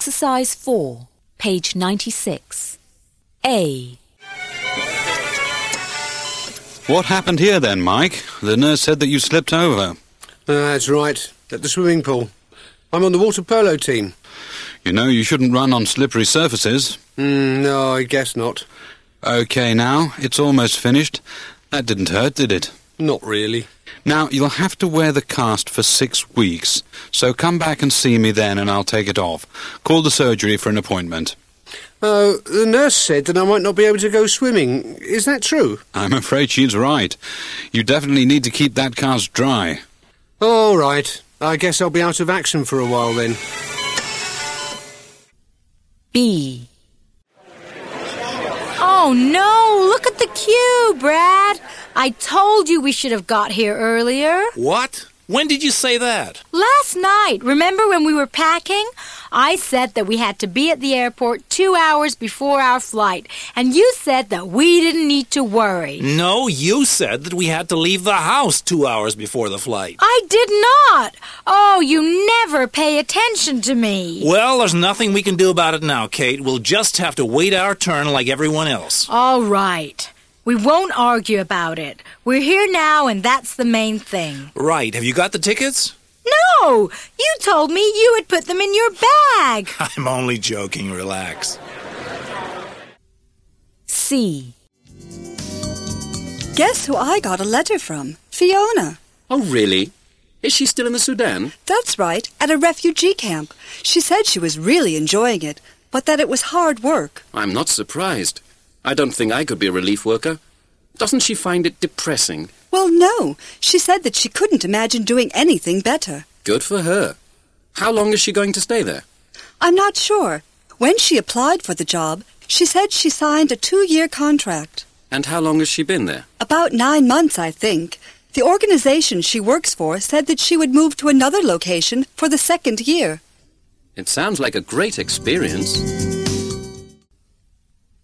Exercise 4, page 96. A. What happened here then, Mike? The nurse said that you slipped over. That's right, at the swimming pool. I'm on the water polo team. You know, you shouldn't run on slippery surfaces. No, I guess not. OK, now, it's almost finished. That didn't hurt, did it? Not really. Now, you'll have to wear the cast for 6 weeks, so come back and see me then and I'll take it off. Call the surgery for an appointment. Oh, the nurse said that I might not be able to go swimming. Is that true? I'm afraid she's right. You definitely need to keep that cast dry. All right. I guess I'll be out of action for a while then. B. Oh, no! Look at the queue, Brad! I told you we should have got here earlier. What? When did you say that? Last night. Remember when we were packing? I said that we had to be at the airport 2 hours before our flight, and you said that we didn't need to worry. No, you said that we had to leave the house 2 hours before the flight. I did not! Oh, you never pay attention to me. Well, there's nothing we can do about it now, Kate. We'll just have to wait our turn like everyone else. All right. We won't argue about it. We're here now, and that's the main thing. Right. Have you got the tickets? No! You told me you had put them in your bag. I'm only joking. Relax. C. Guess who I got a letter from? Fiona. Oh, really? Is she still in the Sudan? That's right, at a refugee camp. She said she was really enjoying it, but that it was hard work. I'm not surprised. I don't think I could be a relief worker. Doesn't she find it depressing? Well, no. She said that she couldn't imagine doing anything better. Good for her. How long is she going to stay there? I'm not sure. When she applied for the job, she said she signed a 2-year contract. And how long has she been there? About 9 months, I think. The organization she works for said that she would move to another location for the 2nd year. It sounds like a great experience.